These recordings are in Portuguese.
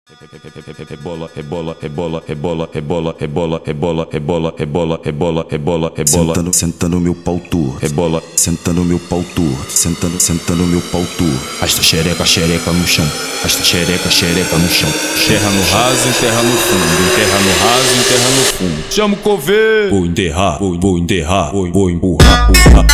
Rebola, rebola, rebola, rebola, rebola, rebola, rebola, rebola, rebola, rebola, rebola, rebola. Senta no meu pau tu, Rebola, senta no meu pau tu, senta no meu pau tu. Arrasta xereca, xereca no chão. Arrasta xereca, xereca no chão. terra no raso, enterra no fundo, enterra no raso, enterra no fundo. Chama o coveiro. Vou enterrar, vou enterrar, vou empurrar,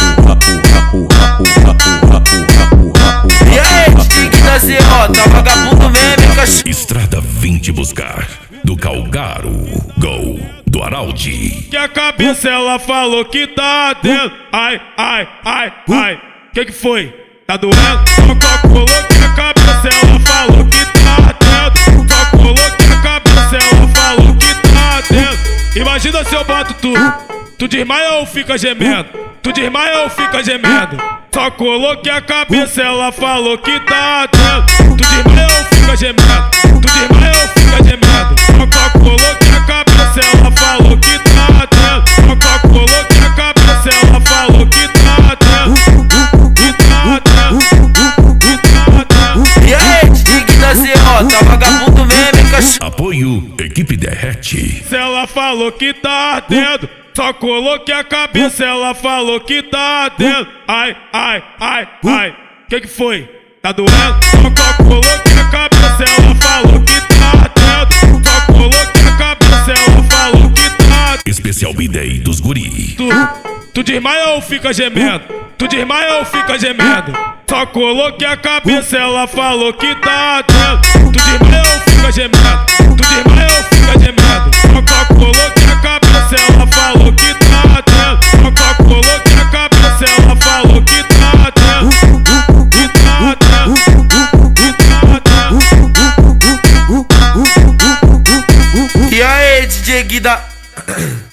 E aí, Tique da Zerota, vagabundo mesmo, hein, cachorro? Estrada 20 buscar, do Calgaro, Gol, do Araldi. Que a cabeça ela falou que tá dentro. Ai, ai, ai, ai. Que foi? Tá doendo? Só coloquei a cabeça, ela falou que tá dentro. Só coloquei a cabeça, ela falou que tá dentro. Imagina se eu boto tudo. Tu desmaia ou fica gemendo? Tu desmaia ou fica gemendo? Só coloquei a cabeça, ela falou que tá dentro. Tu desmaia ou fica gemendo? Tu desmaia ou fica gemendo? Só coloquei a cabeça, ela falou que tá dentro. Só coloquei a cabeça, ela falou que tá dentro. Que tá dentro. E aí, Tique da Zerota, vagabundo mesmo, hein, cachorro? Apoio, equipe derrete. Se ela falou que tá ardendo, só coloquei a cabeça, ela falou que tá ardendo. Ai, ai, ai, ai. Que foi? Tá doendo? Só coloquei a cabeça, ela falou que tá ardendo. Só coloquei a cabeça, ela falou que tá ardendo. Especial B-Day dos guri. Tu desmaia ou fica gemendo? Tu desmaia ou fica gemendo? Só coloquei a cabeça, ela falou que tá ardendo. Tu desmaia ou fica gemendo? Tu desmaia ou fica gemendo? Só coloquei a cabeça, ela falou que tá ardendo. Só coloquei a cabeça, ela falou que tá ardendo. Que tá ardendo. E aí, DJ Guida.